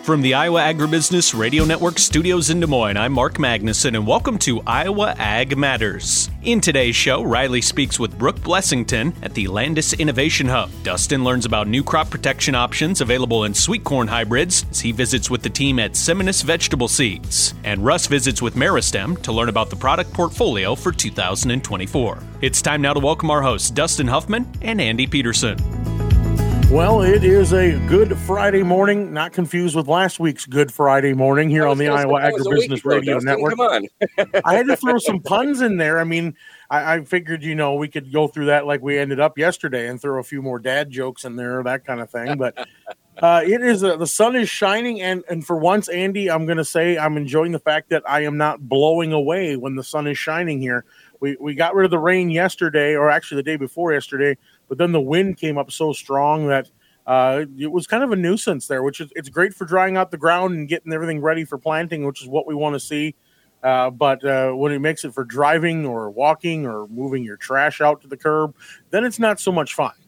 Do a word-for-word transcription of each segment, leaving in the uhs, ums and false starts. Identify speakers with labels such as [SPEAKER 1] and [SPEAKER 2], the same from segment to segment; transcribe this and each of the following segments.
[SPEAKER 1] From the Iowa Agribusiness Radio Network studios in Des Moines, I'm Mark Magnuson, and welcome to Iowa Ag Matters. In today's show, Riley speaks with Brooke Blessington at the Landis Innovation Hub. Dustin learns about new crop protection options available in sweet corn hybrids as he visits with the team at Seminis Vegetable Seeds. And Russ visits with Meristem to learn about the product portfolio for two thousand twenty-four. It's time now to welcome our hosts, Dustin Huffman and Andy Peterson.
[SPEAKER 2] Well, it is a Good Friday morning, not confused with last week's Good Friday morning here on the Iowa Agribusiness Radio Network.
[SPEAKER 3] Come on.
[SPEAKER 2] I had to throw some puns in there. I mean, I, I figured, you know, we could go through that like we ended up yesterday and throw a few more dad jokes in there, that kind of thing. But uh, it is a, the sun is shining, and, and for once, Andy, I'm going to say I'm enjoying the fact that I am not blowing away when the sun is shining here. We we got rid of the rain yesterday, or actually the day before yesterday, but then the wind came up so strong that uh, it was kind of a nuisance there, which is it's great for drying out the ground and getting everything ready for planting, which is what we want to see. Uh, but uh, when it makes it for driving or walking or moving your trash out to the curb, then it's not so much fun.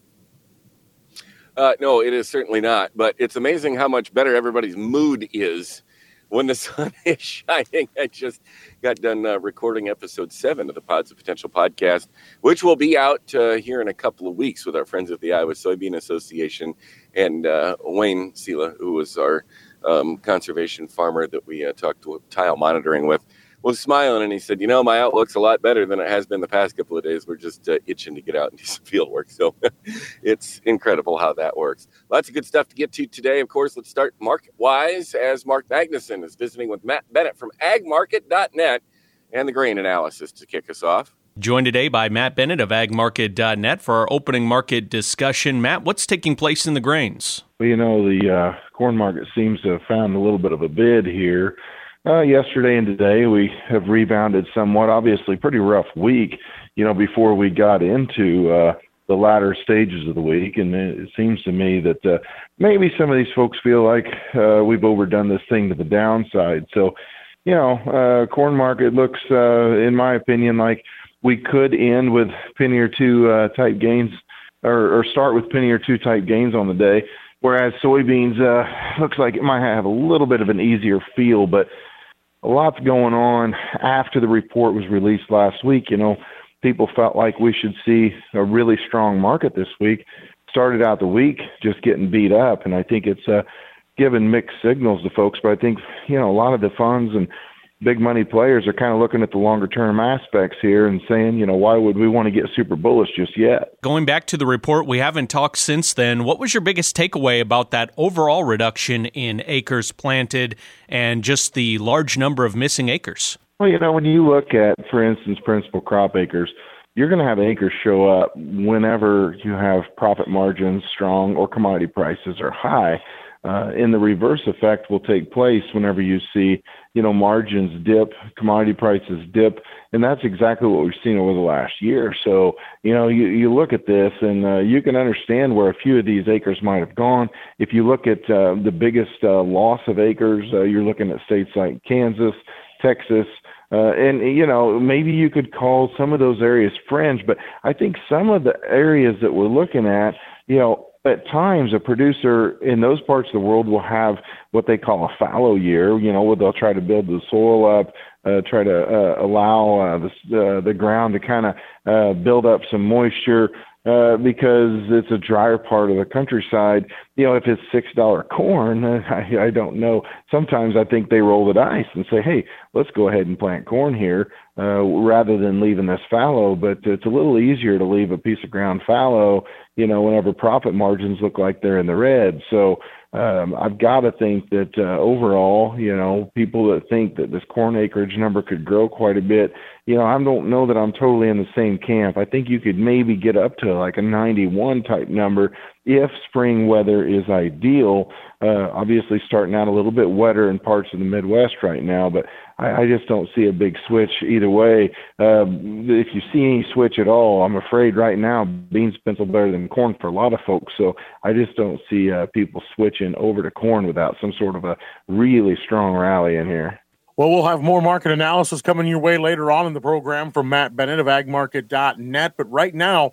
[SPEAKER 3] Uh, no, it is certainly not. But it's amazing how much better everybody's mood is when the sun is shining. I just got done uh, recording episode seven of the Pods of Potential podcast, which will be out uh, here in a couple of weeks with our friends at the Iowa Soybean Association and uh, Wayne Sela, who was our um, conservation farmer that we uh, talked to tile monitoring with, was smiling, and he said, you know, my outlook's a lot better than it has been the past couple of days. We're just uh, itching to get out and do some field work. So it's incredible how that works. Lots of good stuff to get to today. Of course, let's start market-wise as Mark Magnuson is visiting with Matt Bennett from ag market dot net and the grain analysis to kick us off.
[SPEAKER 1] Joined today by Matt Bennett of ag market dot net for our opening market discussion. Matt, what's taking place in the grains?
[SPEAKER 4] Well, you know, the uh, corn market seems to have found a little bit of a bid here. Uh, yesterday and today, we have rebounded somewhat. Obviously, pretty rough week, you know, before we got into uh, the latter stages of the week. And it seems to me that uh, maybe some of these folks feel like uh, we've overdone this thing to the downside. So, you know, uh, corn market looks, uh, in my opinion, like we could end with penny or two uh, type gains, or, or start with penny or two type gains on the day. Whereas soybeans uh, looks like it might have a little bit of an easier feel, but a lot's going on after the report was released last week. You know, people felt like we should see a really strong market this week. Started out the week just getting beat up, and I think it's uh, given mixed signals to folks. But I think, you know, a lot of the funds and big money players are kind of looking at the longer term aspects here and saying, you know, why would we want to get super bullish just yet?
[SPEAKER 1] Going back to the report, we haven't talked since then. What was your biggest takeaway about that overall reduction in acres planted and just the large number of missing acres?
[SPEAKER 4] Well, you know, when you look at, for instance, principal crop acres, you're going to have acres show up whenever you have profit margins strong or commodity prices are high. Uh, and the reverse effect will take place whenever you see, you know, margins dip, commodity prices dip, and that's exactly what we've seen over the last year. So, you know, you, you look at this, and uh, you can understand where a few of these acres might have gone. If you look at uh, the biggest uh, loss of acres, uh, you're looking at states like Kansas, Texas, uh, and, you know, maybe you could call some of those areas fringe, but I think some of the areas that we're looking at, you know, at times, a producer in those parts of the world will have what they call a fallow year, you know, where they'll try to build the soil up, uh, try to uh, allow uh, the, uh, the ground to kind of uh, build up some moisture uh, because it's a drier part of the countryside. You know, if it's six dollars corn, I, I don't know. Sometimes I think they roll the dice and say, hey, let's go ahead and plant corn here uh, rather than leaving this fallow. But it's a little easier to leave a piece of ground fallow, you know, whenever profit margins look like they're in the red. So um, I've got to think that uh, overall, you know, people that think that this corn acreage number could grow quite a bit, you know, I don't know that I'm totally in the same camp. I think you could maybe get up to like a ninety-one type number if spring weather is ideal. Uh, obviously starting out a little bit wetter in parts of the Midwest right now, but I, I just don't see a big switch either way. Um, if you see any switch at all, I'm afraid right now beans pencil better than corn for a lot of folks. So I just don't see uh, people switching over to corn without some sort of a really strong rally in here.
[SPEAKER 2] Well, we'll have more market analysis coming your way later on in the program from Matt Bennett of ag market dot net. But right now,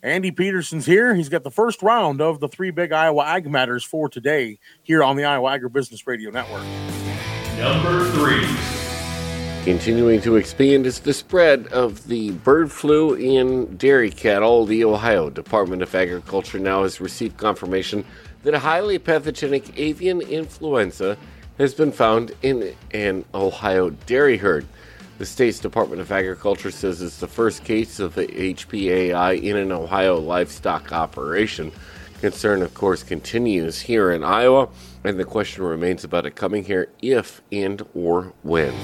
[SPEAKER 2] Andy Peterson's here. He's got the first round of the three big Iowa Ag Matters for today here on the Iowa Agribusiness Radio Network.
[SPEAKER 1] Number three.
[SPEAKER 3] Continuing to expand is the spread of the bird flu in dairy cattle. The Ohio Department of Agriculture now has received confirmation that a highly pathogenic avian influenza has been found in an Ohio dairy herd. The state's Department of Agriculture says it's the first case of the H P A I in an Ohio livestock operation. Concern, of course, continues here in Iowa, and the question remains about it coming here if and or when.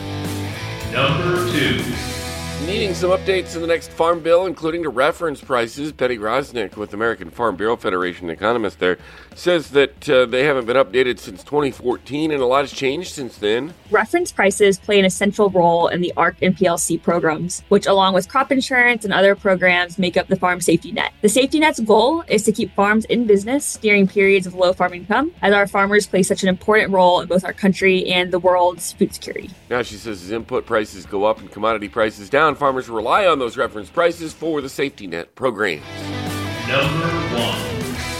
[SPEAKER 1] Number two.
[SPEAKER 3] Needing some updates in the next farm bill, including to reference prices, Betty Rosnick with American Farm Bureau Federation economist there says that uh, they haven't been updated since twenty fourteen, and a lot has changed since then.
[SPEAKER 5] Reference prices play an essential role in the A R C and P L C programs, which along with crop insurance and other programs make up the farm safety net. The safety net's goal is to keep farms in business during periods of low farm income, as our farmers play such an important role in both our country and the world's food security.
[SPEAKER 3] Now she says as input prices go up and commodity prices down, farmers rely on those reference prices for the safety net program.
[SPEAKER 1] Number one.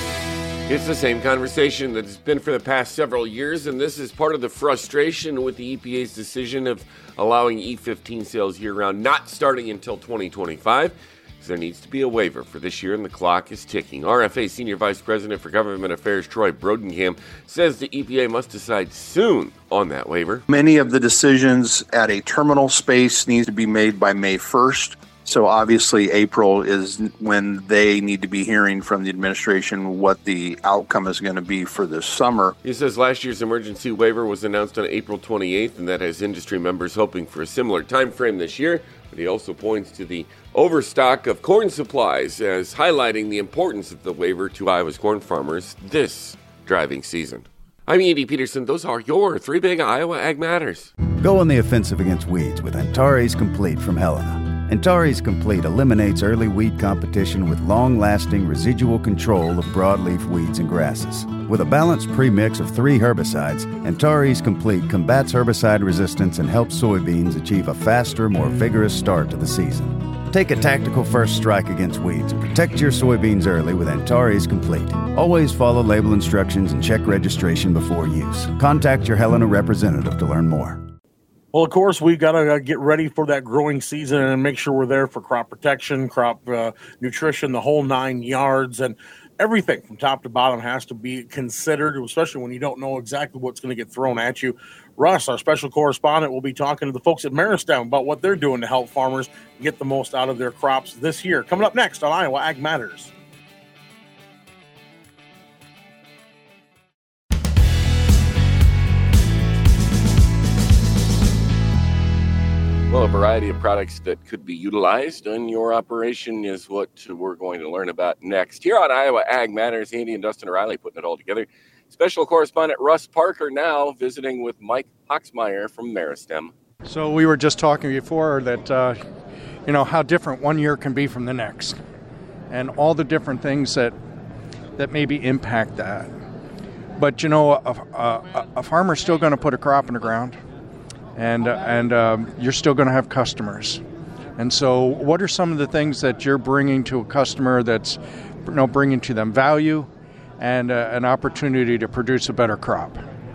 [SPEAKER 3] It's the same conversation that has been for the past several years, and this is part of the frustration with the E P A's decision of allowing E fifteen sales year-round, not starting until twenty twenty-five. So there needs to be a waiver for this year, and the clock is ticking. R F A Senior Vice President for Government Affairs Troy Brodenkamp says the E P A must decide soon on that waiver.
[SPEAKER 6] Many of the decisions at a terminal space need to be made by May first. So obviously April is when they need to be hearing from the administration what the outcome is going to be for this summer.
[SPEAKER 3] He says last year's emergency waiver was announced on April twenty-eighth, and that has industry members hoping for a similar time frame this year. But he also points to the overstock of corn supplies as highlighting the importance of the waiver to Iowa's corn farmers this driving season. I'm Andy Peterson. Those are your three big Iowa Ag Matters.
[SPEAKER 7] Go on the offensive against weeds with Antares Complete from Helena. Antares Complete eliminates early weed competition with long-lasting residual control of broadleaf weeds and grasses. With a balanced premix of three herbicides, Antares Complete combats herbicide resistance and helps soybeans achieve a faster, more vigorous start to the season. Take a tactical first strike against weeds and protect your soybeans early with Antares Complete. Always follow label instructions and check registration before use. Contact your Helena representative to learn more.
[SPEAKER 2] Well, of course, we've got to uh, get ready for that growing season and make sure we're there for crop protection, crop uh, nutrition, the whole nine yards, and everything from top to bottom has to be considered, especially when you don't know exactly what's going to get thrown at you. Russ, our special correspondent, will be talking to the folks at Maristem about what they're doing to help farmers get the most out of their crops this year. Coming up next on Iowa Ag Matters.
[SPEAKER 3] Well, a variety of products that could be utilized in your operation is what we're going to learn about next. Here on Iowa Ag Matters, Andy and Dustin O'Reilly putting it all together. Special correspondent Russ Parker now visiting with Mike Hoxmeyer from Maristem.
[SPEAKER 8] So we were just talking before that, uh, you know, how different one year can be from the next and all the different things that that maybe impact that. But, you know, a, a, a farmer's still going to put a crop in the ground. And uh, and um, you're still going to have customers. And so what are some of the things that you're bringing to a customer that's, you know, bringing to them value and uh, an opportunity to produce a better crop?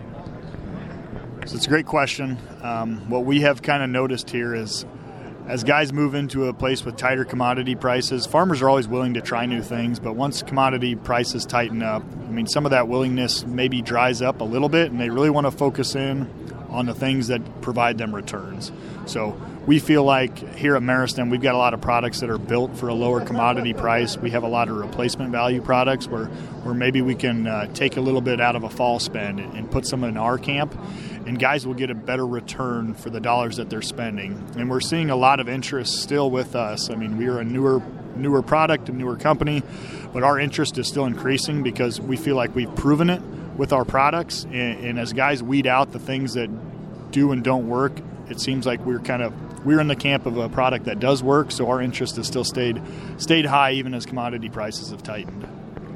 [SPEAKER 9] So it's a great question. Um, what we have kind of noticed here is as guys move into a place with tighter commodity prices, farmers are always willing to try new things. But once commodity prices tighten up, I mean, some of that willingness maybe dries up a little bit, and they really want to focus in on the things that provide them returns. So we feel like here at Maristem, we've got a lot of products that are built for a lower commodity price. We have a lot of replacement value products where, where maybe we can uh, take a little bit out of a fall spend and put some in our camp, and guys will get a better return for the dollars that they're spending. And we're seeing a lot of interest still with us. I mean, we are a newer newer product, a newer company, but our interest is still increasing because we feel like we've proven it with our products, and, and as guys weed out the things that do and don't work, it seems like we're kind of we're in the camp of a product that does work, so our interest has still stayed stayed high even as commodity prices have tightened.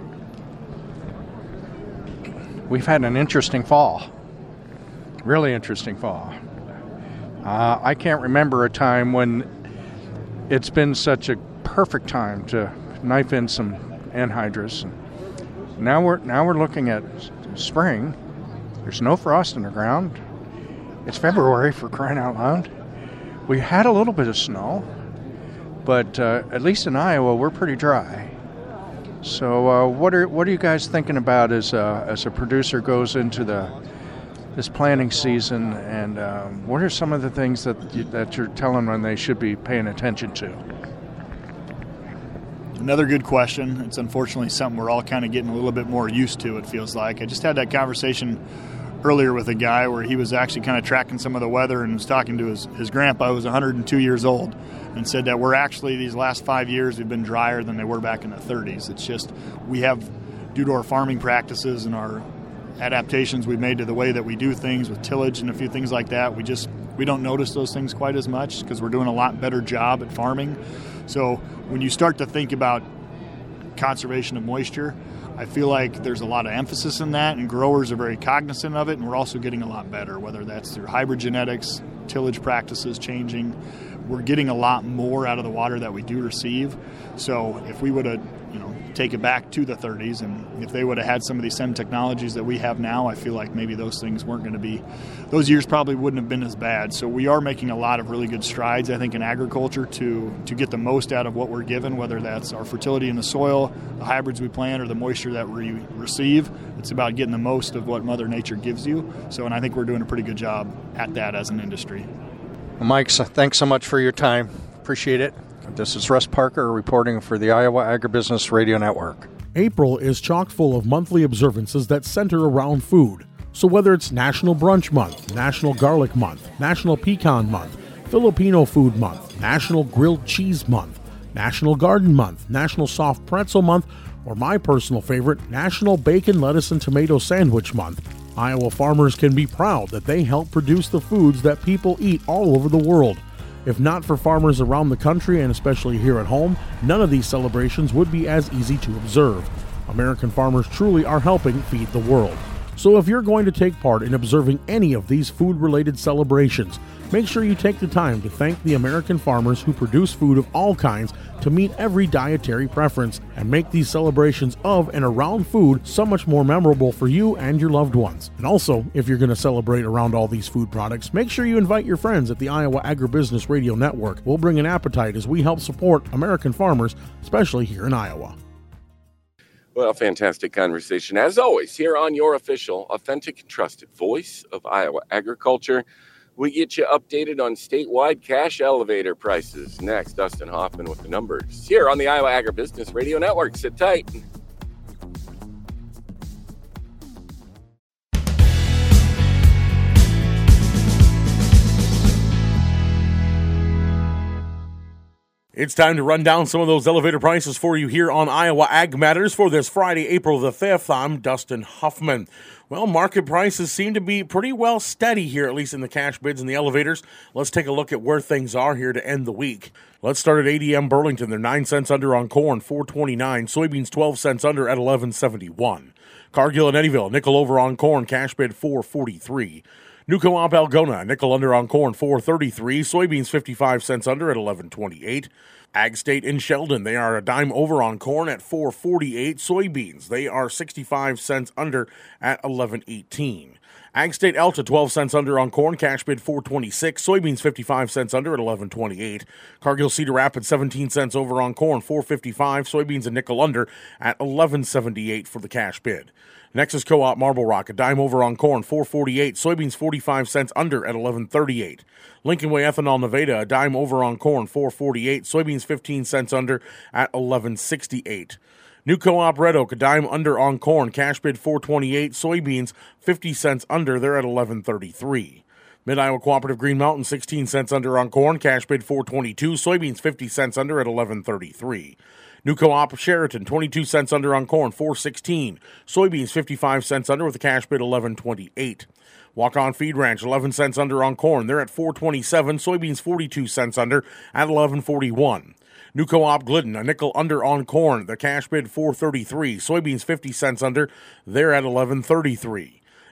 [SPEAKER 8] We've had an interesting fall, really interesting fall. Uh, I can't remember a time when it's been such a perfect time to knife in some anhydrous. Now we're now we're looking at spring. There's no frost in the ground. It's February, for crying out loud. We had a little bit of snow, but uh, at least in Iowa we're pretty dry. So uh, what are what are you guys thinking about as a, as a producer goes into the this planting season, and um, what are some of the things that you, that you're telling them they should be paying attention to?
[SPEAKER 9] Another good question. It's unfortunately something we're all kind of getting a little bit more used to, it feels like. I just had that conversation earlier with a guy where he was actually kind of tracking some of the weather and was talking to his, his grandpa, who was one hundred two years old, and said that we're actually, these last five years, we've been drier than they were back in the thirties. It's just, we have, due to our farming practices and our adaptations we've made to the way that we do things with tillage and a few things like that, we just, we don't notice those things quite as much because we're doing a lot better job at farming. So when you start to think about conservation of moisture, I feel like there's a lot of emphasis in that, and growers are very cognizant of it, and we're also getting a lot better, whether that's through hybrid genetics, tillage practices changing. We're getting a lot more out of the water that we do receive. So if we would have, you know, take it back to the thirties, and if they would have had some of these same technologies that we have now, I feel like maybe those things weren't going to be, those years probably wouldn't have been as bad. So we are making a lot of really good strides, I think, in agriculture to to get the most out of what we're given, whether that's our fertility in the soil, the hybrids we plant, or the moisture that we receive. It's about getting the most of what Mother Nature gives you. So, and I think we're doing a pretty good job at that as an industry.
[SPEAKER 8] Well, Mike, so thanks so much for your time. Appreciate it. This is Russ Parker reporting for the Iowa Agribusiness Radio Network.
[SPEAKER 2] April is chock full of monthly observances that center around food. So whether it's National Brunch Month, National Garlic Month, National Pecan Month, Filipino Food Month, National Grilled Cheese Month, National Garden Month, National Soft Pretzel Month, or my personal favorite, National Bacon, Lettuce, and Tomato Sandwich Month, Iowa farmers can be proud that they help produce the foods that people eat all over the world. If not for farmers around the country, and especially here at home, none of these celebrations would be as easy to observe. American farmers truly are helping feed the world. So if you're going to take part in observing any of these food-related celebrations, make sure you take the time to thank the American farmers who produce food of all kinds to meet every dietary preference and make these celebrations of and around food so much more memorable for you and your loved ones. And also, if you're going to celebrate around all these food products, make sure you invite your friends at the Iowa Agribusiness Radio Network. We'll bring an appetite as we help support American farmers, especially here in Iowa.
[SPEAKER 3] Well, fantastic conversation, as always, here on your official, authentic, and trusted voice of Iowa agriculture. We get you updated on statewide cash elevator prices. Next, Dustin Hoffman with the numbers here on the Iowa Agribusiness Radio Network. Sit tight.
[SPEAKER 2] It's time to run down some of those elevator prices for you here on Iowa Ag Matters for this Friday, April the fifth. I'm Dustin Huffman. Well, market prices seem to be pretty well steady here, at least in the cash bids and the elevators. Let's take a look at where things are here to end the week. Let's start at A D M Burlington. They're nine cents under on corn, four twenty-nine. Soybeans twelve cents under at eleven seventy-one. Cargill and Eddyville, nickel over on corn, cash bid four forty-three. New Co-op Algona, nickel under on corn, four thirty-three. Soybeans fifty-five cents under at eleven twenty-eight. Ag State in Sheldon, they are a dime over on corn at four forty-eight. Soybeans, they are sixty-five cents under at eleven eighteen. Ag State Alta, twelve cents under on corn, cash bid four twenty-six. Soybeans fifty-five cents under at eleven twenty-eight. Cargill Cedar Rapids, seventeen cents over on corn, four fifty-five. Soybeans a nickel under at eleven seventy-eight for the cash bid. Nexus Co-op Marble Rock, a dime over on corn, four forty-eight. Soybeans forty-five cents under at eleven thirty-eight. Lincoln Way Ethanol Nevada, a dime over on corn, four forty-eight. Soybeans fifteen cents under at eleven sixty-eight. New Co-op Red Oak, a dime under on corn, cash bid four twenty-eight. Soybeans fifty cents under, they're at eleven thirty-three. Mid-Iowa Cooperative Green Mountain, sixteen cents under on corn, cash bid four twenty-two. Soybeans fifty cents under at eleven thirty-three. New Co-op Sheraton, twenty-two cents under on corn, four sixteen. Soybeans fifty-five cents under with a cash bid eleven twenty-eight. Walk-On Feed Ranch, eleven cents under on corn. They're at four twenty-seven. Soybeans forty-two cents under at eleven forty-one. New Co-op Glidden, a nickel under on corn. The cash bid four thirty-three. Soybeans fifty cents under. They're at eleven thirty-three.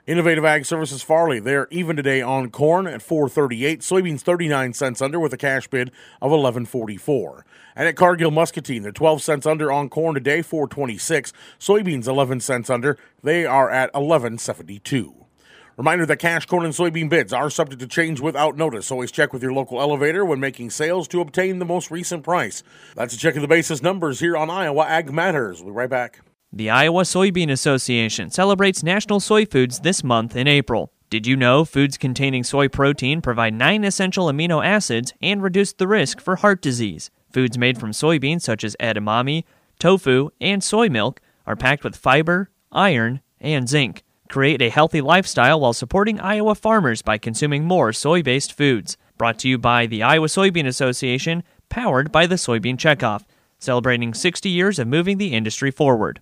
[SPEAKER 2] Innovative Ag Services Farley, they're even today on corn at four thirty-eight, soybeans thirty-nine cents under with a cash bid of eleven forty-four. And at Cargill Muscatine, they're twelve cents under on corn today, four twenty-six, soybeans eleven cents under, they are at eleven seventy-two. Reminder that cash corn and soybean bids are subject to change without notice. Always check with your local elevator when making sales to obtain the most recent price. That's a check of the basis numbers here on Iowa Ag Matters. We'll be right back.
[SPEAKER 10] The Iowa Soybean Association celebrates National Soy Foods this month in April. Did you know foods containing soy protein provide nine essential amino acids and reduce the risk for heart disease? Foods made from soybeans such as edamame, tofu, and soy milk are packed with fiber, iron, and zinc. Create a healthy lifestyle while supporting Iowa farmers by consuming more soy-based foods. Brought to you by the Iowa Soybean Association, powered by the Soybean Checkoff, celebrating sixty years of moving the industry forward.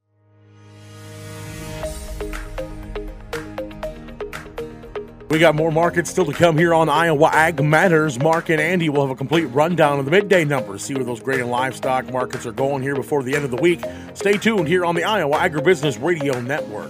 [SPEAKER 2] We got more markets still to come here on Iowa Ag Matters. Mark and Andy will have a complete rundown of the midday numbers, see where those grain and livestock markets are going here before the end of the week. Stay tuned here on the Iowa Agribusiness Radio Network.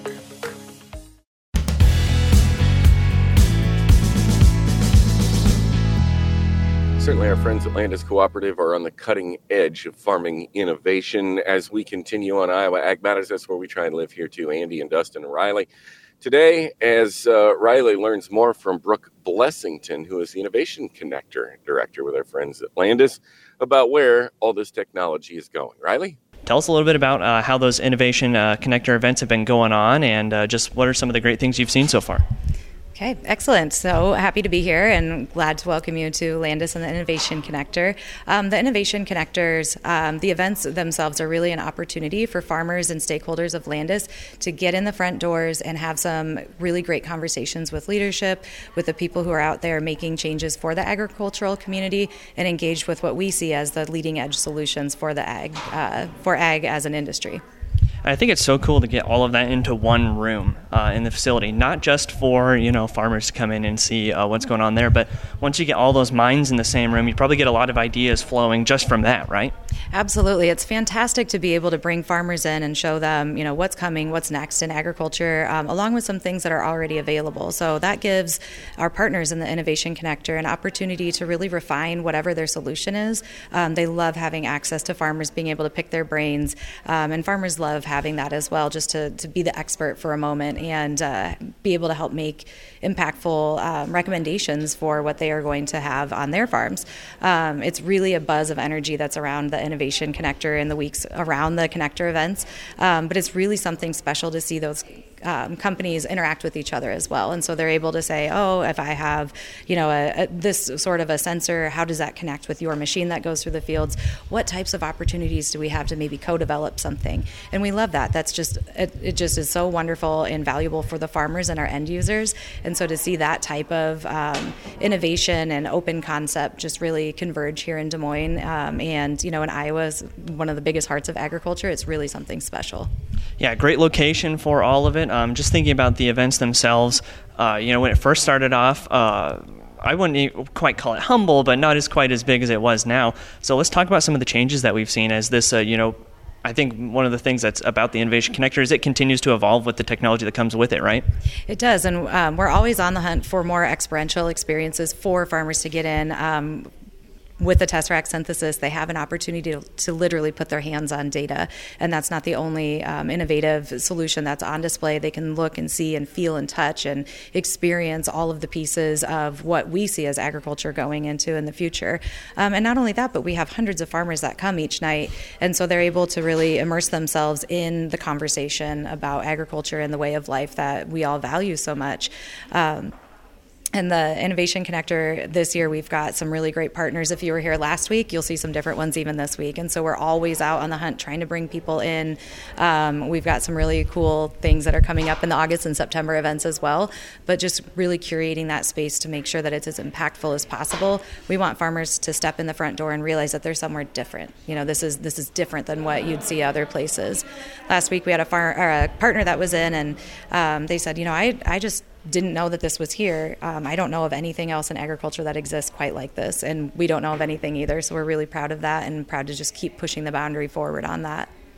[SPEAKER 3] Certainly our friends at Landis Cooperative are on the cutting edge of farming innovation. As we continue on Iowa Ag Matters, that's where we try and live here too, Andy and Dustin and Riley. Today, as uh, Riley learns more from Brooke Blessington, who is the Innovation Connector Director with our friends at Landis, about where all this technology is going. Riley?
[SPEAKER 10] Tell us a little bit about uh, how those Innovation uh, Connector events have been going on, and uh, just what are some of the great things you've seen so far?
[SPEAKER 11] Okay, excellent. So happy to be here and glad to welcome you to Landis and the Innovation Connector. Um, the Innovation Connectors, um, the events themselves are really an opportunity for farmers and stakeholders of Landis to get in the front doors and have some really great conversations with leadership, with the people who are out there making changes for the agricultural community, and engaged with what we see as the leading edge solutions for the ag, uh, for ag as an industry.
[SPEAKER 10] I think it's so cool to get all of that into one room uh, in the facility, not just for, you know, farmers to come in and see uh, what's going on there, but once you get all those minds in the same room, you probably get a lot of ideas flowing just from that, right?
[SPEAKER 11] Absolutely. It's fantastic to be able to bring farmers in and show them, you know, what's coming, what's next in agriculture, um, along with some things that are already available. So that gives our partners in the Innovation Connector an opportunity to really refine whatever their solution is. Um, they love having access to farmers, being able to pick their brains, um, and farmers love having that as well, just to, to be the expert for a moment and uh, be able to help make impactful um, recommendations for what they are going to have on their farms. Um, it's really a buzz of energy that's around the Innovation Connector in the weeks around the Connector events, um, but it's really something special to see those Um, companies interact with each other as well, and so they're able to say, oh, if I have, you know, a, a, this sort of a sensor, how does that connect with your machine that goes through the fields? What types of opportunities do we have to maybe co-develop something? And we love that. That's just it, it just is so wonderful and valuable for the farmers and our end users. And so to see that type of um, innovation and open concept just really converge here in Des Moines, um, and you know, in Iowa is one of the biggest hearts of agriculture. It's really something special.
[SPEAKER 10] Yeah, great location for all of it. Um, just thinking about the events themselves, uh, you know, when it first started off, uh, I wouldn't quite call it humble, but not as quite as big as it was now. So let's talk about some of the changes that we've seen as this, uh, you know, I think one of the things that's about the Innovation Connector is it continues to evolve with the technology that comes with it, right?
[SPEAKER 11] It does, and um, we're always on the hunt for more experiential experiences for farmers to get in. Um, With the Tesseract synthesis, they have an opportunity to, to literally put their hands on data, and that's not the only um, innovative solution that's on display. They can look and see and feel and touch and experience all of the pieces of what we see as agriculture going into in the future. Um, and not only that, but we have hundreds of farmers that come each night, and so they're able to really immerse themselves in the conversation about agriculture and the way of life that we all value so much. Um, And the Innovation Connector this year, we've got some really great partners. If you were here last week, you'll see some different ones even this week. And so we're always out on the hunt trying to bring people in. Um, we've got some really cool things that are coming up in the August and September events as well. But just really curating that space to make sure that it's as impactful as possible. We want farmers to step in the front door and realize that they're somewhere different. You know, this is this is different than what you'd see other places. Last week we had a, far, or a partner that was in, and um, they said, you know, I I just didn't know that this was here. Um, I don't know of anything else in agriculture that exists quite like this, and we don't know of anything either, so we're really proud of that and proud to just keep pushing the boundary forward on that.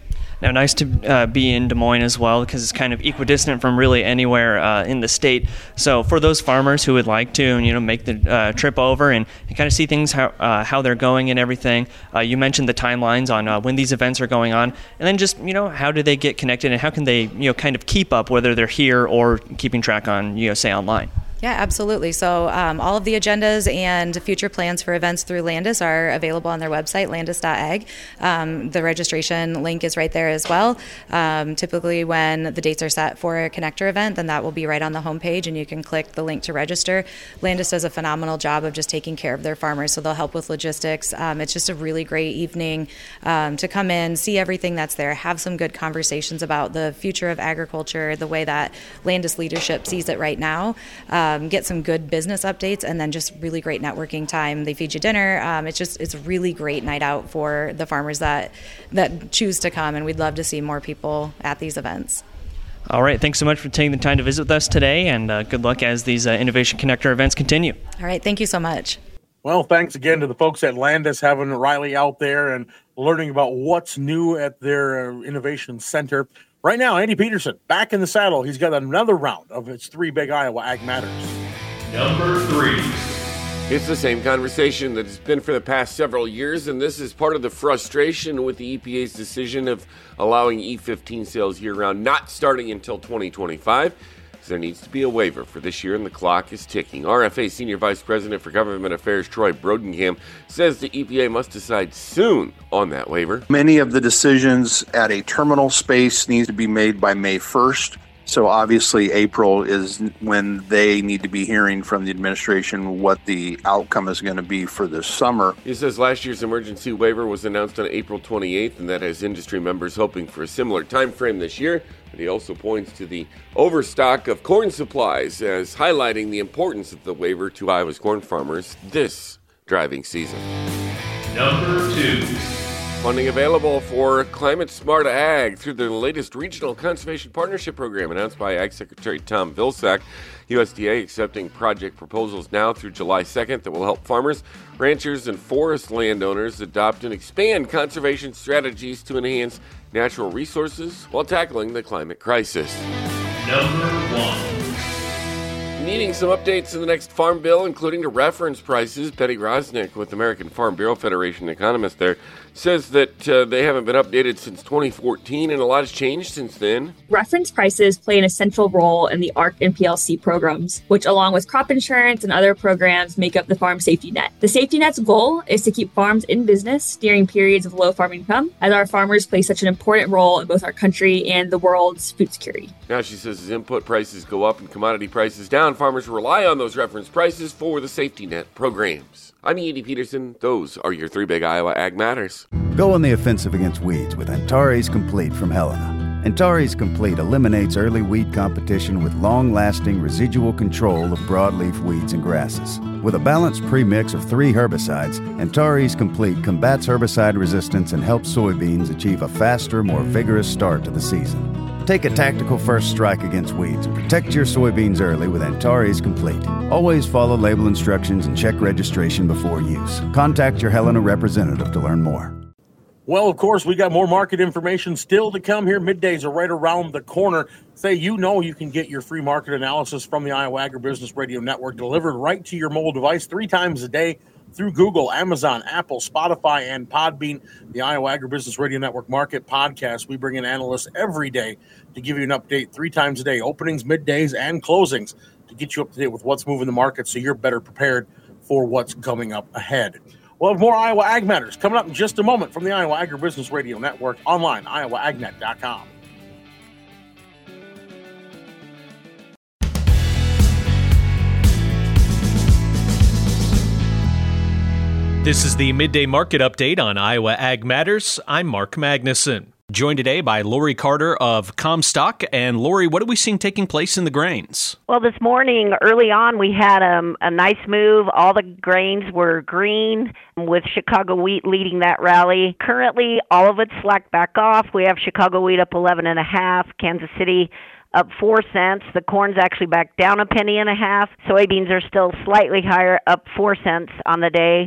[SPEAKER 10] Now, nice to uh, be in Des Moines as well, because it's kind of equidistant from really anywhere uh, in the state. So for those farmers who would like to, you know, make the uh, trip over and, and kind of see things how uh, how they're going and everything, uh, you mentioned the timelines on uh, when these events are going on, and then just, you know, how do they get connected and how can they, you know, kind of keep up whether they're here or keeping track on, you know, say online.
[SPEAKER 11] Yeah, absolutely. So um, all of the agendas and future plans for events through Landis are available on their website, landis dot ag. Um, the registration link is right there as well. Um, typically when the dates are set for a connector event, then that will be right on the homepage and you can click the link to register. Landis does a phenomenal job of just taking care of their farmers, so they'll help with logistics. Um, it's just a really great evening um, to come in, see everything that's there, have some good conversations about the future of agriculture, the way that Landis leadership sees it right now. Um, Um, get some good business updates, and then just really great networking time. They feed you dinner. Um, it's just it's a really great night out for the farmers that that choose to come, and we'd love to see more people at these events.
[SPEAKER 10] All right. Thanks so much for taking the time to visit with us today, and uh, good luck as these uh, Innovation Connector events continue.
[SPEAKER 11] All right. Thank you so much.
[SPEAKER 2] Well, thanks again to the folks at Landis having Riley out there and learning about what's new at their uh, Innovation Center. Right now, Andy Peterson, back in the saddle. He's got another round of his three big Iowa Ag Matters.
[SPEAKER 1] Number three.
[SPEAKER 3] It's the same conversation that it's been for the past several years, and this is part of the frustration with the E P A's decision of allowing E fifteen sales year-round, not starting until twenty twenty-five. There needs to be a waiver for this year, and the clock is ticking. R F A Senior Vice President for Government Affairs Troy Brodenkamp says the E P A must decide soon on that waiver.
[SPEAKER 6] Many of the decisions at a terminal space need to be made by May first. So obviously April is when they need to be hearing from the administration what the outcome is going to be for this summer.
[SPEAKER 3] He says last year's emergency waiver was announced on April twenty-eighth, and that has industry members hoping for a similar time frame this year. But he also points to the overstock of corn supplies as highlighting the importance of the waiver to Iowa's corn farmers this driving season.
[SPEAKER 1] Number two.
[SPEAKER 3] Funding available for Climate Smart Ag through the latest Regional Conservation Partnership Program announced by Ag Secretary Tom Vilsack. U S D A accepting project proposals now through July second that will help farmers, ranchers, and forest landowners adopt and expand conservation strategies to enhance natural resources while tackling the climate crisis.
[SPEAKER 1] Number one.
[SPEAKER 3] Needing some updates in the next Farm Bill, including to reference prices, Betty Rosnick with American Farm Bureau Federation economist there says that uh, they haven't been updated since twenty fourteen, and a lot has changed since then.
[SPEAKER 5] Reference prices play an essential role in the A R C and P L C programs, which along with crop insurance and other programs make up the farm safety net. The safety net's goal is to keep farms in business during periods of low farm income, as our farmers play such an important role in both our country and the world's food security.
[SPEAKER 3] Now, she says as input prices go up and commodity prices down, farmers rely on those reference prices for the safety net programs. I'm Andy Peterson. Those are your three big Iowa Ag Matters.
[SPEAKER 7] Go on the offensive against weeds with Antares Complete from Helena. Antares Complete eliminates early weed competition with long-lasting residual control of broadleaf weeds and grasses. With a balanced premix of three herbicides, Antares Complete combats herbicide resistance and helps soybeans achieve a faster, more vigorous start to the season. Take a tactical first strike against weeds and protect your soybeans early with Antares Complete. Always follow label instructions and check registration before use. Contact your Helena representative to learn more.
[SPEAKER 2] Well, of course, we got more market information still to come here. Middays are right around the corner. Say, you know you can get your free market analysis from the Iowa Agribusiness Radio Network delivered right to your mobile device three times a day through Google, Amazon, Apple, Spotify, and Podbean. The Iowa Agribusiness Radio Network Market Podcast. We bring in analysts every day to give you an update three times a day, openings, middays, and closings, to get you up to date with what's moving the market so you're better prepared for what's coming up ahead. We'll have more Iowa Ag Matters coming up in just a moment from the Iowa Agribusiness Radio Network, online, iowa ag net dot com.
[SPEAKER 1] This is the Midday Market Update on Iowa Ag Matters. I'm Mark Magnuson. Joined today by Lori Carter of Comstock. And Lori, what are we seeing taking place in the grains?
[SPEAKER 12] Well, this morning, early on, we had um, a nice move. All the grains were green, with Chicago wheat leading that rally. Currently, all of it's slacked back off. We have Chicago wheat up eleven and a half, Kansas City up four cents. The corn's actually back down a penny and a half. Soybeans are still slightly higher, up four cents on the day.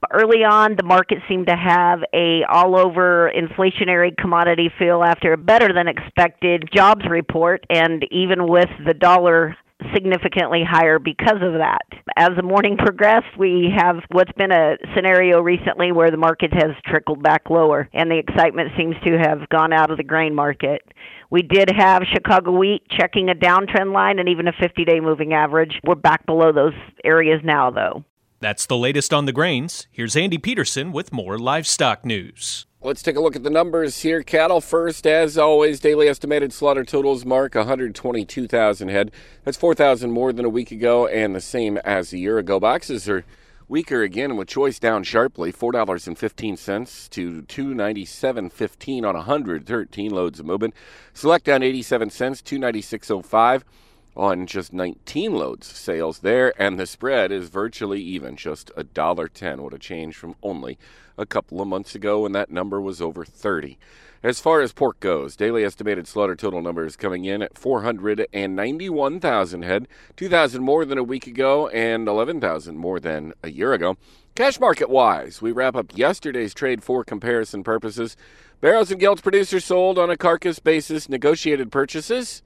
[SPEAKER 12] Early on, the market seemed to have a all-over inflationary commodity feel after a better-than-expected jobs report, and even with the dollar significantly higher because of that. As the morning progressed, we have what's been a scenario recently where the market has trickled back lower, and the excitement seems to have gone out of the grain market. We did have Chicago wheat checking a downtrend line and even a fifty-day moving average. We're back below those areas now, though.
[SPEAKER 1] That's the latest on the grains. Here's Andy Peterson with more livestock news.
[SPEAKER 3] Let's take a look at the numbers here. Cattle first, as always. Daily estimated slaughter totals mark one hundred twenty-two thousand head. That's four thousand more than a week ago and the same as a year ago. Boxes are weaker again, with choice down sharply, four dollars and fifteen cents to two ninety-seven fifteen on one hundred thirteen loads of movement. Select down eighty-seven cents, two ninety-six oh five on just nineteen loads of sales there. And the spread is virtually even, just one dollar ten. What a change from only a couple of months ago when that number was over thirty. As far as pork goes, daily estimated slaughter total numbers coming in at four hundred ninety-one thousand head, two thousand more than a week ago and eleven thousand more than a year ago. Cash market-wise, we wrap up yesterday's trade for comparison purposes. Barrows and Gelts producers sold on a carcass basis, negotiated purchases.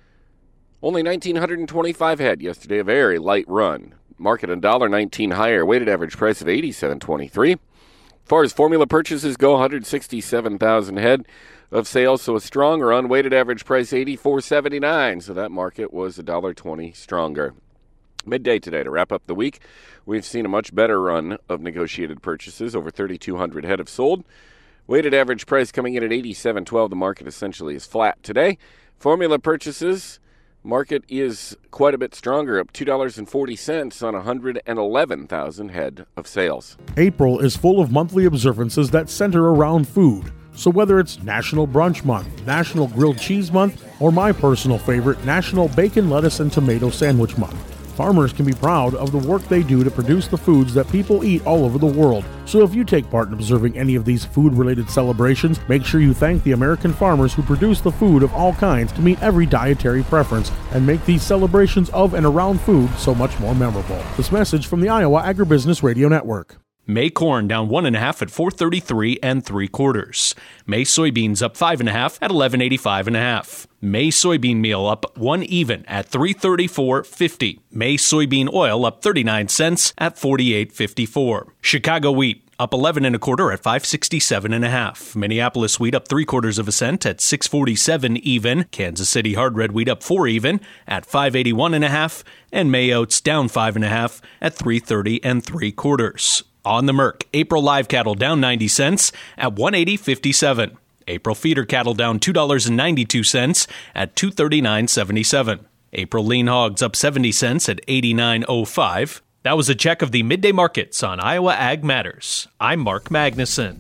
[SPEAKER 3] Only one thousand nine hundred twenty-five head yesterday, a very light run. Market one dollar nineteen higher, weighted average price of eighty-seven twenty-three. As far as formula purchases go, one hundred sixty-seven thousand head of sales, so a strong run. Weighted average price eighty-four seventy-nine, so that market was one dollar twenty stronger. Midday today, to wrap up the week, we've seen a much better run of negotiated purchases. Over thirty-two hundred head have sold. Weighted average price coming in at eighty-seven twelve. The market essentially is flat today. Formula purchases, market is quite a bit stronger, up two dollars and forty cents on one hundred eleven thousand head of sales.
[SPEAKER 2] April is full of monthly observances that center around food. So whether it's National Brunch Month, National Grilled Cheese Month, or my personal favorite, National Bacon, Lettuce, and Tomato Sandwich Month, farmers can be proud of the work they do to produce the foods that people eat all over the world. So if you take part in observing any of these food-related celebrations, make sure you thank the American farmers who produce the food of all kinds to meet every dietary preference and make these celebrations of and around food so much more memorable. This message from the Iowa Agribusiness Radio Network.
[SPEAKER 1] May corn down one and a half at four thirty-three and three quarters. May soybeans up five and a half at eleven eighty-five and a half. May soybean meal up one even at three thirty-four fifty. May soybean oil up thirty-nine cents at forty-eight fifty-four. Chicago wheat up eleven and a quarter at five sixty-seven and a half. Minneapolis wheat up three quarters of a cent at six forty-seven even. Kansas City hard red wheat up four even at five eighty-one and a half. And May oats down five and a half at three thirty and three quarters. On the Merc, April live cattle down ninety cents at one eighty fifty-seven. April feeder cattle down two dollars and ninety-two cents at two thirty-nine seventy-seven. April lean hogs up seventy cents at eighty-nine oh five. That was a check of the midday markets on Iowa Ag Matters. I'm Mark Magnuson.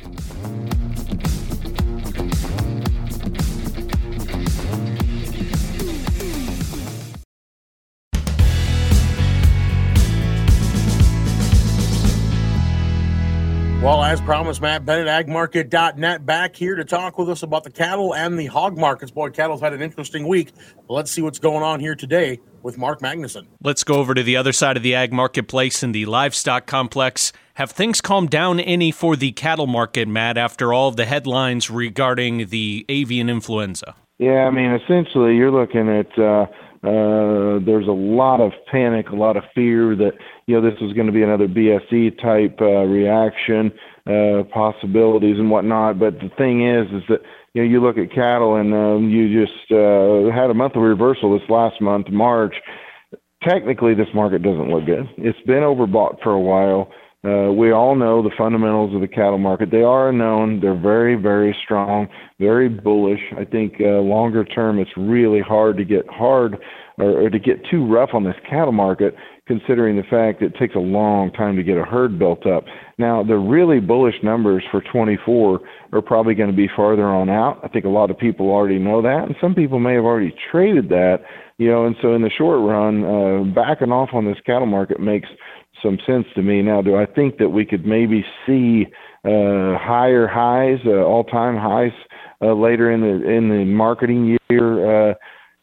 [SPEAKER 2] Well, as promised, Matt Bennett, ag market dot net, back here to talk with us about the cattle and the hog markets. Boy, cattle's had an interesting week. Let's see what's going on here today with Mark Magnuson.
[SPEAKER 1] Let's go over to the other side of the ag marketplace in the livestock complex. Have things calmed down any for the cattle market, Matt, after all of the headlines regarding the avian influenza?
[SPEAKER 4] Yeah, I mean, essentially, you're looking at uh, uh, there's a lot of panic, a lot of fear that, you know, this is going to be another B S E type uh, reaction, uh, possibilities and whatnot. But the thing is, is that, you know, you look at cattle and um, you just uh, had a monthly reversal this last month, March. Technically, this market doesn't look good. It's been overbought for a while. Uh, we all know the fundamentals of the cattle market. They are known. They're very, very strong, very bullish. I think uh, longer term, it's really hard to get hard or, or to get too rough on this cattle market, considering the fact that it takes a long time to get a herd built up. Now, the really bullish numbers for twenty-four are probably going to be farther on out. I think a lot of people already know that, and some people may have already traded that, you know, and so in the short run, uh, backing off on this cattle market makes some sense to me. Now, do I think that we could maybe see uh, higher highs, uh, all-time highs, uh, later in the in the marketing year? Uh,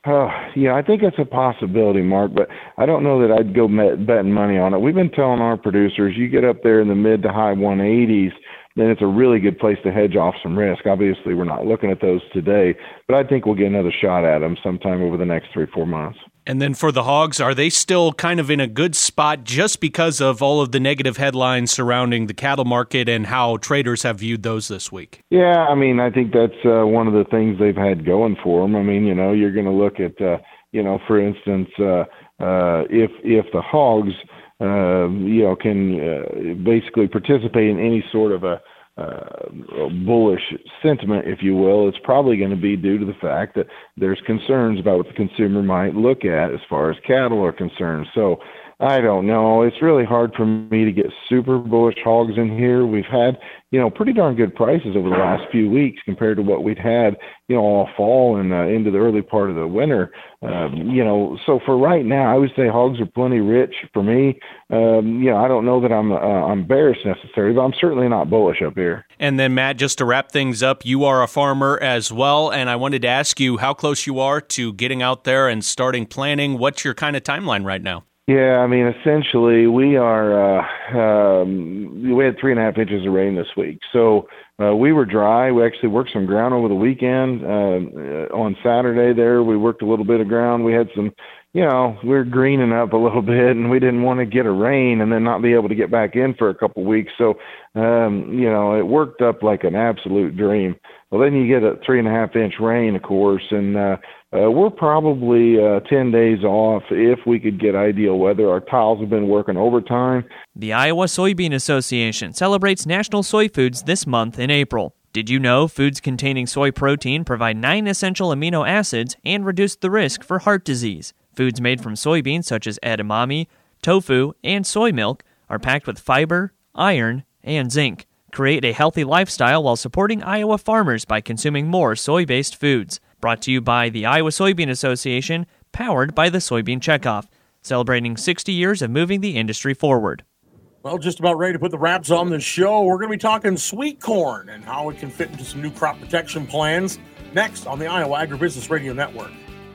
[SPEAKER 4] Oh, yeah, I think it's a possibility, Mark, but I don't know that I'd go bet, betting money on it. We've been telling our producers, you get up there in the mid to high one eighties, then it's a really good place to hedge off some risk. Obviously, we're not looking at those today, but I think we'll get another shot at them sometime over the next three, four months.
[SPEAKER 1] And then for the hogs, are they still kind of in a good spot just because of all of the negative headlines surrounding the cattle market and how traders have viewed those this week?
[SPEAKER 4] Yeah, I mean, I think that's uh, one of the things they've had going for them. I mean, you know, you're going to look at, uh, you know, for instance, uh, uh, if if the hogs, uh, you know, can uh, basically participate in any sort of a Uh, bullish sentiment, if you will, it's probably going to be due to the fact that there's concerns about what the consumer might look at as far as cattle are concerned. So I don't know. It's really hard for me to get super bullish hogs in here. We've had, you know, pretty darn good prices over the last few weeks compared to what we'd had, you know, all fall and uh, into the early part of the winter. Um, you know, so for right now, I would say hogs are plenty rich for me. Um, you know, I don't know that I'm uh, I'm bearish necessarily, but I'm certainly not bullish up here.
[SPEAKER 1] And then, Matt, just to wrap things up, you are a farmer as well, and I wanted to ask you how close you are to getting out there and starting planning. What's your kind of timeline right now?
[SPEAKER 4] Yeah, I mean, essentially, we are, uh, um, we had three and a half inches of rain this week. So uh, we were dry. We actually worked some ground over the weekend. Uh, on Saturday there, we worked a little bit of ground. We had some, you know, we were greening up a little bit, and we didn't want to get a rain and then not be able to get back in for a couple of weeks. So, um, you know, it worked up like an absolute dream. Well, then you get a three and a half inch rain, of course, and uh, uh, we're probably uh, ten days off if we could get ideal weather. Our tiles have been working overtime.
[SPEAKER 10] The Iowa Soybean Association celebrates National Soy Foods this month in April. Did you know foods containing soy protein provide nine essential amino acids and reduce the risk for heart disease? Foods made from soybeans such as edamame, tofu, and soy milk are packed with fiber, iron, and zinc. Create a healthy lifestyle while supporting Iowa farmers by consuming more soy-based foods. Brought to you by the Iowa Soybean Association, powered by the Soybean Checkoff, celebrating sixty years of moving the industry forward.
[SPEAKER 2] Well, just about ready to put the wraps on the show. We're going to be talking sweet corn and how it can fit into some new crop protection plans next on the Iowa Agribusiness Radio Network.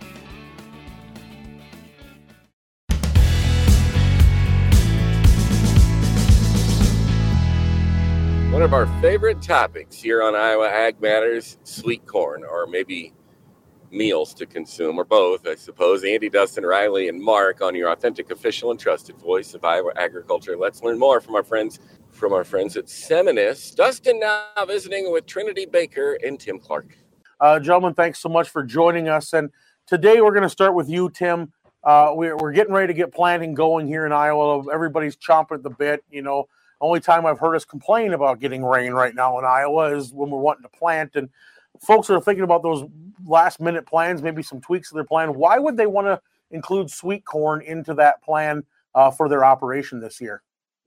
[SPEAKER 3] One of our favorite topics here on Iowa Ag Matters, sweet corn, or maybe meals to consume, or both, I suppose. Andy, Dustin, Riley, and Mark on your authentic, official, and trusted voice of Iowa agriculture. Let's learn more from our friends from our friends at Seminis. Dustin now visiting with Trinity Baker and Tim Clark.
[SPEAKER 2] Uh, gentlemen, thanks so much for joining us. And today we're going to start with you, Tim. Uh, we're, we're getting ready to get planting going here in Iowa. Everybody's chomping at the bit, you know. Only time I've heard us complain about getting rain right now in Iowa is when we're wanting to plant. And folks that are thinking about those last-minute plans, maybe some tweaks to their plan, why would they want to include sweet corn into that plan uh, for their operation this year?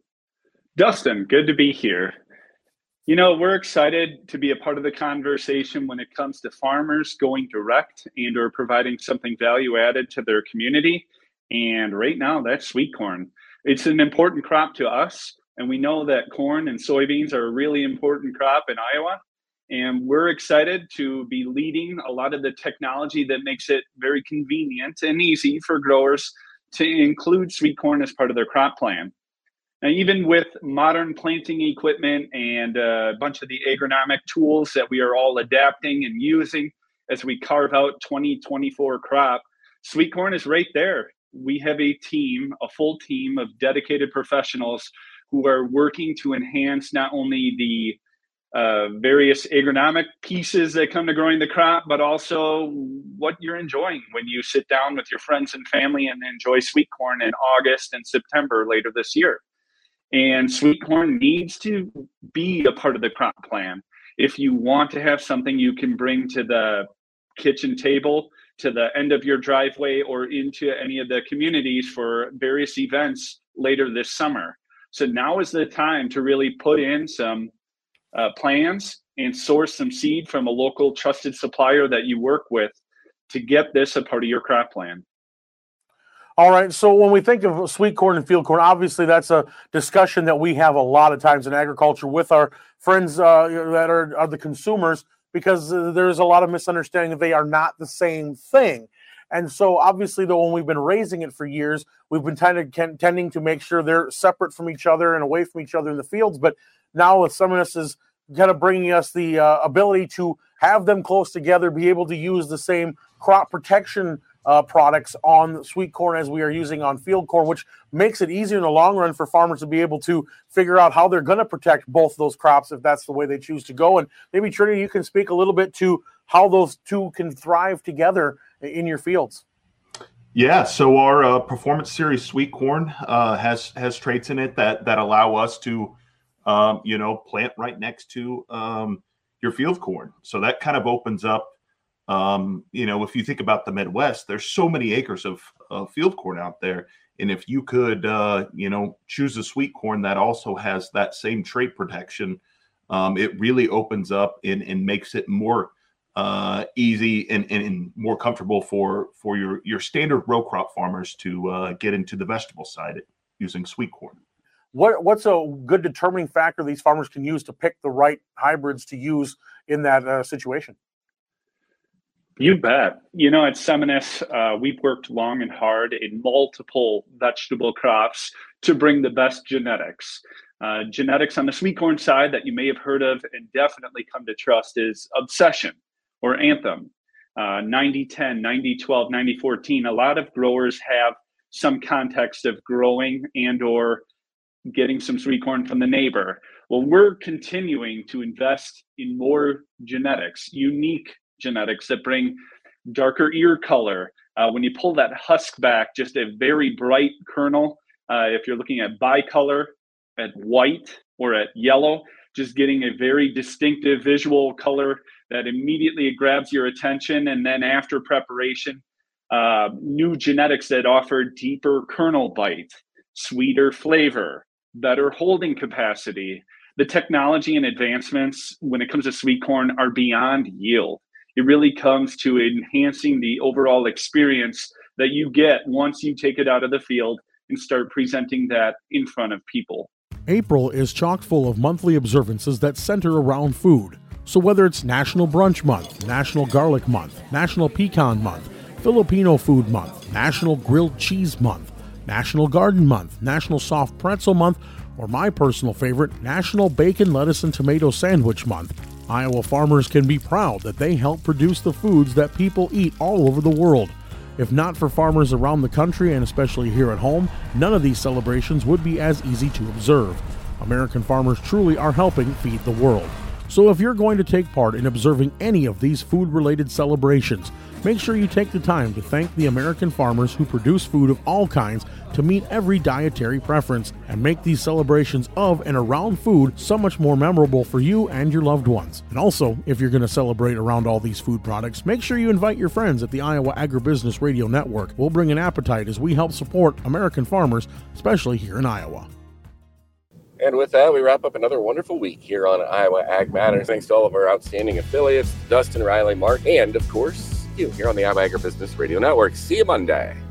[SPEAKER 13] Dustin, good to be here. You know, we're excited to be a part of the conversation when it comes to farmers going direct and or providing something value-added to their community. And right now, that's sweet corn. It's an important crop to us. And we know that corn and soybeans are a really important crop in Iowa. And we're excited to be leading a lot of the technology that makes it very convenient and easy for growers to include sweet corn as part of their crop plan. Now, even with modern planting equipment and a bunch of the agronomic tools that we are all adapting and using as we carve out twenty twenty-four crop, sweet corn is right there. We have a team, a full team of dedicated professionals who are working to enhance not only the uh, various agronomic pieces that come to growing the crop, but also what you're enjoying when you sit down with your friends and family and enjoy sweet corn in August and September later this year. And sweet corn needs to be a part of the crop plan. If you want to have something you can bring to the kitchen table, to the end of your driveway, or into any of the communities for various events later this summer. So now is the time to really put in some uh, plans and source some seed from a local trusted supplier that you work with to get this a part of your crop plan.
[SPEAKER 2] All right, so when we think of sweet corn and field corn, obviously that's a discussion that we have a lot of times in agriculture with our friends uh, that are, are the consumers, because uh, there's a lot of misunderstanding that they are not the same thing. And so obviously, though, when we've been raising it for years, we've been kind of can, tending to make sure they're separate from each other and away from each other in the fields. But now with Seminis is kind of bringing us the uh, ability to have them close together, be able to use the same crop protection uh, products on sweet corn as we are using on field corn, which makes it easier in the long run for farmers to be able to figure out how they're going to protect both those crops if that's the way they choose to go. And maybe, Trinity, you can speak a little bit to how those two can thrive together in your fields.
[SPEAKER 14] Yeah, so our uh, Performance Series sweet corn uh, has has traits in it that that allow us to, um, you know, plant right next to um, your field corn. So that kind of opens up, um, you know, if you think about the Midwest, there's so many acres of, of field corn out there. And if you could, uh, you know, choose a sweet corn that also has that same trait protection, um, it really opens up and, and makes it more uh, easy and, and, and more comfortable for, for your, your standard row crop farmers to uh, get into the vegetable side using sweet corn.
[SPEAKER 2] What what's a good determining factor these farmers can use to pick the right hybrids to use in that uh, situation?
[SPEAKER 13] You bet. You know, at Seminis, uh, we've worked long and hard in multiple vegetable crops to bring the best genetics. Uh, genetics on the sweet corn side that you may have heard of and definitely come to trust is Obsession or Anthem, uh, ninety ten, ninety twelve, ninety fourteen. A lot of growers have some context of growing and or getting some sweet corn from the neighbor. Well, we're continuing to invest in more genetics, unique genetics that bring darker ear color. Uh, when you pull that husk back, just a very bright kernel. Uh, if you're looking at bicolor, at white or at yellow, just getting a very distinctive visual color that immediately grabs your attention. And then after preparation, uh, new genetics that offer deeper kernel bite, sweeter flavor, better holding capacity. The technology and advancements when it comes to sweet corn are beyond yield. It really comes to enhancing the overall experience that you get once you take it out of the field and start presenting that in front of people.
[SPEAKER 2] April is chock full of monthly observances that center around food. So whether it's National Brunch Month, National Garlic Month, National Pecan Month, Filipino Food Month, National Grilled Cheese Month, National Garden Month, National Soft Pretzel Month, or my personal favorite, National Bacon, Lettuce, and Tomato Sandwich Month, Iowa farmers can be proud that they help produce the foods that people eat all over the world. If not for farmers around the country, and especially here at home, none of these celebrations would be as easy to observe. American farmers truly are helping feed the world. So if you're going to take part in observing any of these food-related celebrations, make sure you take the time to thank the American farmers who produce food of all kinds to meet every dietary preference and make these celebrations of and around food so much more memorable for you and your loved ones. And also, if you're going to celebrate around all these food products, make sure you invite your friends at the Iowa Agribusiness Radio Network. We'll bring an appetite as we help support American farmers, especially here in Iowa.
[SPEAKER 3] And with that, we wrap up another wonderful week here on Iowa Ag Matters. Thanks to all of our outstanding affiliates, Dustin, Riley, Mark, and, of course, you here on the Iowa Agribusiness Radio Network. See you Monday.